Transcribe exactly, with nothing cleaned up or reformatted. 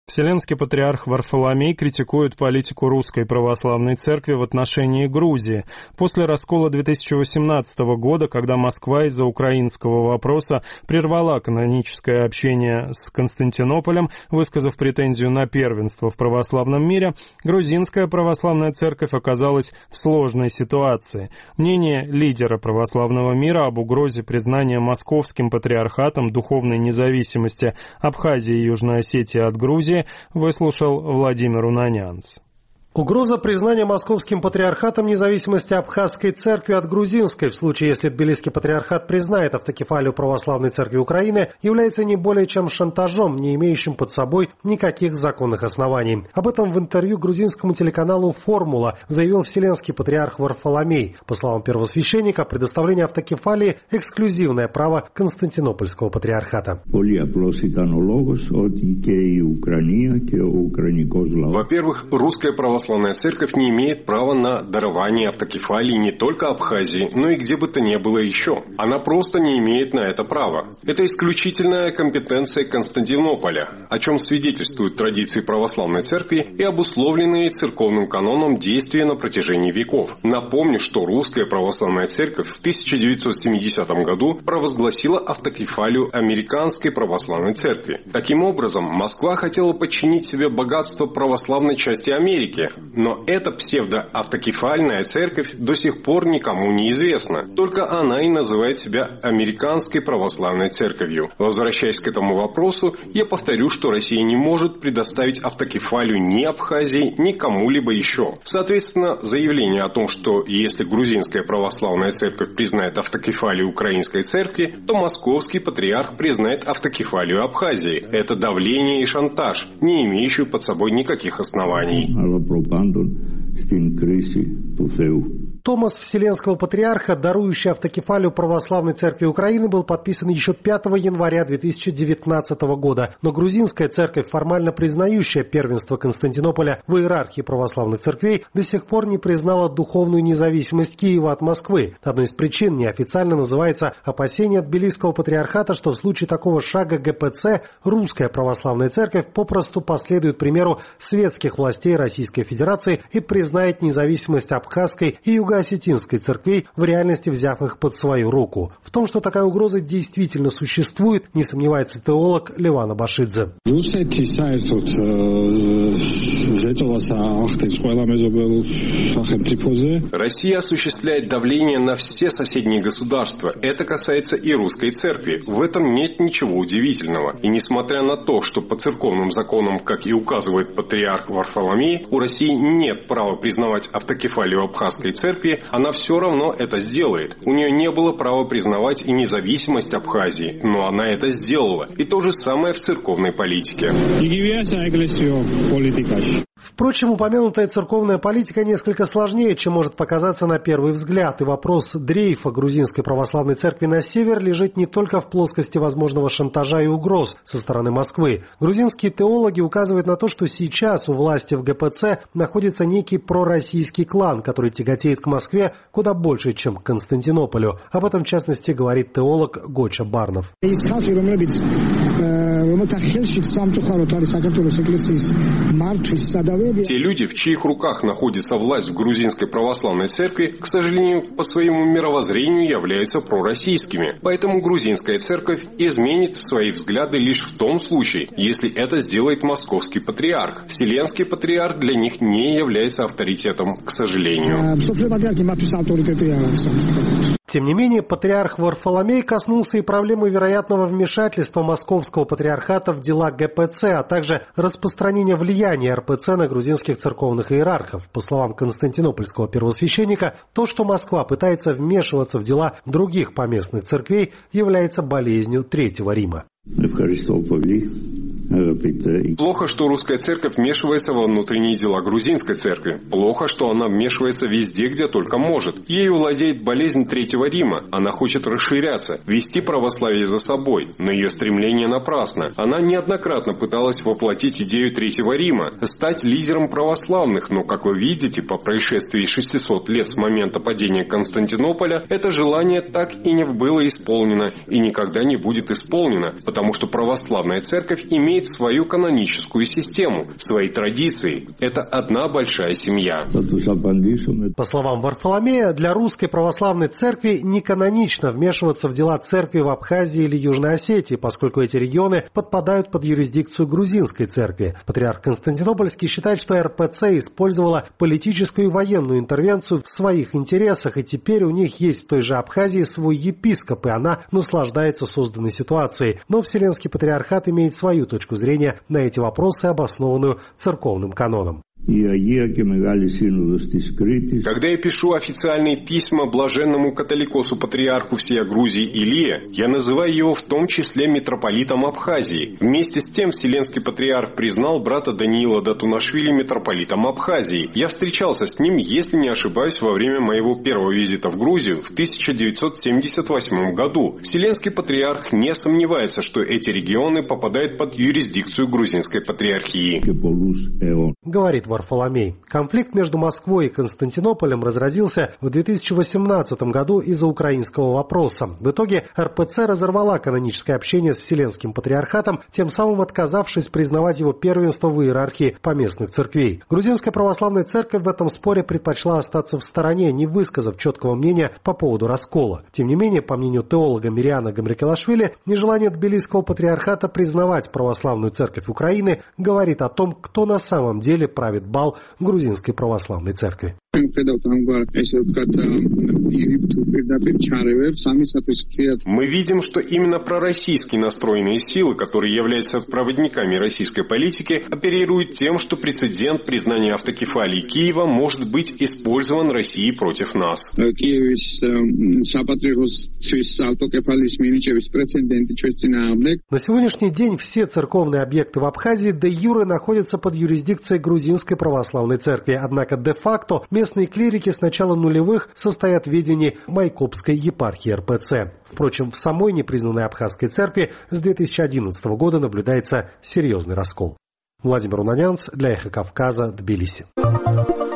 Вселенский патриарх Варфоломей критикует политику Русской Православной Церкви в отношении Грузии. После раскола две тысячи восемнадцатого года, когда Москва из-за украинского вопроса прервала каноническое общение с Константинополем, высказав претензию на первенство в православном мире, грузинская православная церковь оказалась в сложной ситуации. Мнение лидера православного мира об угрозе признания московским патриархатом духовной независимости Абхазии и Южной Осетии от Грузии выслушал Владимир Унанянц. Угроза признания московским патриархатом независимости Абхазской церкви от грузинской, в случае, если Тбилисский патриархат признает автокефалию православной церкви Украины, является не более чем шантажом, не имеющим под собой никаких законных оснований. Об этом в интервью грузинскому телеканалу «Формула» заявил вселенский патриарх Варфоломей. По словам первосвященника, предоставление автокефалии – эксклюзивное право Константинопольского патриархата. Во-первых, русская православная Православная Церковь не имеет права на дарование автокефалии не только Абхазии, но и где бы то ни было еще. Она просто не имеет на это права. Это исключительная компетенция Константинополя, о чем свидетельствуют традиции Православной Церкви и обусловленные церковным каноном действия на протяжении веков. Напомню, что Русская Православная Церковь в тысяча девятьсот семидесятом году провозгласила автокефалию Американской Православной Церкви. Таким образом, Москва хотела подчинить себе богатство православной части Америки, но эта псевдоавтокефальная церковь до сих пор никому не известна. Только она и называет себя Американской православной церковью. Возвращаясь к этому вопросу, я повторю, что Россия не может предоставить автокефалию ни Абхазии, ни кому-либо еще. Соответственно, заявление о том, что если грузинская православная церковь признает автокефалию украинской церкви, то московский патриарх признает автокефалию Абхазии. Это давление и шантаж, не имеющий под собой никаких оснований. Томос Вселенского патриарха, дарующий автокефалию Православной Церкви Украины, был подписан еще пятого января две тысячи девятнадцатого года. Но грузинская церковь, формально признающая первенство Константинополя в иерархии православных церквей, до сих пор не признала духовную независимость Киева от Москвы. Одной из причин неофициально называется опасение Тбилисского патриархата, что в случае такого шага ГПЦ Русская Православная Церковь попросту последует примеру светских властей Российской Федерации и признает независимость Абхазской и Юго-Осетинской церквей, в реальности взяв их под свою руку. В том, что такая угроза действительно существует, не сомневается теолог Леван Абашидзе. Россия осуществляет давление на все соседние государства. Это касается и русской церкви. В этом нет ничего удивительного. И несмотря на то, что по церковным законам, как и указывает патриарх Варфоломей, у России нет права признавать автокефалию Абхазской церкви, она все равно это сделает. У нее не было права признавать и независимость Абхазии, но она это сделала. И то же самое в церковной политике. Впрочем, упомянутая церковная политика несколько сложнее, чем может показаться на первый взгляд, и вопрос дрейфа грузинской православной церкви на север лежит не только в плоскости возможного шантажа и угроз со стороны Москвы. Грузинские теологи указывают на то, что сейчас у власти в ГПЦ находится некий пророссийский клан, который тяготеет к Москве куда больше, чем к Константинополю. Об этом, в частности, говорит теолог Гоча Барнов. Те люди, в чьих руках находится власть в грузинской православной церкви, к сожалению, по своему мировоззрению являются пророссийскими. Поэтому грузинская церковь изменит свои взгляды лишь в том случае, если это сделает московский патриарх. Вселенский патриарх для них не является авторитетом, к сожалению. Тем не менее, патриарх Варфоломей коснулся и проблемы вероятного вмешательства московского патриархата в дела ГПЦ, а также распространения влияния РПЦ на грузинских церковных иерархов. По словам константинопольского первосвященника, то, что Москва пытается вмешиваться в дела других поместных церквей, является болезнью Третьего Рима. Плохо, что русская церковь вмешивается во внутренние дела грузинской церкви. Плохо, что она вмешивается везде, где только может. Ею владеет болезнь Третьего Рима. Она хочет расширяться, вести православие за собой. Но ее стремление напрасно. Она неоднократно пыталась воплотить идею Третьего Рима, стать лидером православных. Но, как вы видите, по происшествии шестисот лет с момента падения Константинополя, это желание так и не было исполнено и никогда не будет исполнено, потому что православная церковь имеет имеет свою каноническую систему, свои традиции. Это одна большая семья. По словам Варфоломея, для Русской Православной Церкви не канонично вмешиваться в дела церкви в Абхазии или Южной Осетии, поскольку эти регионы подпадают под юрисдикцию Грузинской Церкви. Патриарх Константинопольский считает, что эр пэ цэ использовала политическую и военную интервенцию в своих интересах, и теперь у них есть в той же Абхазии свой епископ, и она наслаждается созданной ситуацией. Но Вселенский Патриархат имеет свою точку зрения на эти вопросы, обоснованную церковным каноном. Когда я пишу официальные письма блаженному католикосу-патриарху всея Грузии Илие, я называю его в том числе митрополитом Абхазии. Вместе с тем Вселенский Патриарх признал брата Даниила Датунашвили митрополитом Абхазии. Я встречался с ним, если не ошибаюсь, во время моего первого визита в Грузию в тысяча девятьсот семьдесят восьмом году. Вселенский Патриарх не сомневается, что эти регионы попадают под юрисдикцию грузинской патриархии. Говорит Варфоломей. Конфликт между Москвой и Константинополем разразился в две тысячи восемнадцатом году из-за украинского вопроса. В итоге эр пэ цэ разорвала каноническое общение с Вселенским Патриархатом, тем самым отказавшись признавать его первенство в иерархии поместных церквей. Грузинская православная церковь в этом споре предпочла остаться в стороне, не высказав четкого мнения по поводу раскола. Тем не менее, по мнению теолога Мириана Гамрикелашвили, нежелание Тбилисского патриархата признавать православную церковь Украины говорит о том, кто на самом деле правит бал грузинской православной церкви. Мы видим, что именно пророссийски настроенные силы, которые являются проводниками российской политики, оперируют тем, что прецедент признания автокефалии Киева может быть использован Россией против нас. На сегодняшний день все церковные объекты в Абхазии де юре находятся под юрисдикцией грузинской православной церкви, однако де-факто местные клирики с начала нулевых состоят в ведении Майкопской епархии эр пэ цэ. Впрочем, в самой непризнанной абхазской церкви с две тысячи одиннадцатого года наблюдается серьезный раскол. Владимир Унанянц для Эхо Кавказа, Тбилиси.